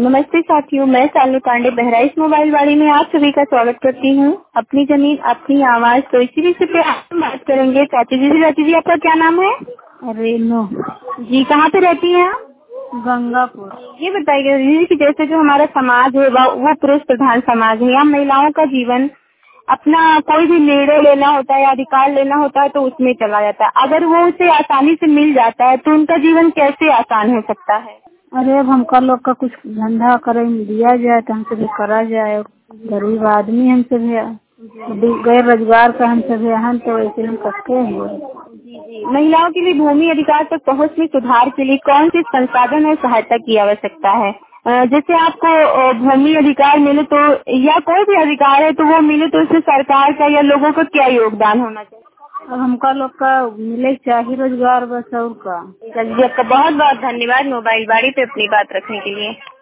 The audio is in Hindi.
नमस्ते साथियों, मैं शालिनी पांडे बहराइच मोबाइल वाड़ी में आप सभी का स्वागत करती हूँ। अपनी जमीन अपनी आवाज, तो इसी विषय पे आप बात करेंगे। चाची जी से, चाची जी आपका क्या नाम है? रेनू। जी, कहाँ पे रहती हैं आप? गंगापुर। ये बताइए दीदी कि जैसे जो हमारा समाज है वो पुरुष प्रधान समाज है। यहाँ महिलाओं का जीवन अपना कोई भी निर्णय लेना होता है या अधिकार लेना होता है तो उसमें चला जाता है। अगर वो उसे आसानी से मिल जाता है तो उनका जीवन कैसे आसान हो सकता है? अरे अब हमका लोग का कुछ धंधा करे दिया जाए तो हमसे भी करा जाए। गरीब आदमी हमसे भी गैर रोजगार का हमसे भी हम तो ऐसे हम करते हैं। महिलाओं के लिए भूमि अधिकार तक पहुँच में सुधार के लिए कौन से संसाधन और सहायता की आवश्यकता है? जैसे आपको भूमि अधिकार मिले तो या कोई भी अधिकार है तो वो मिले तो उसमें सरकार का या लोगों का क्या योगदान होना चाहिए? अब हमका लोग का मिले चाहिए रोजगार बस और का। चलिए, आपका बहुत बहुत धन्यवाद मोबाइल बाड़ी पे अपनी बात रखने के लिए।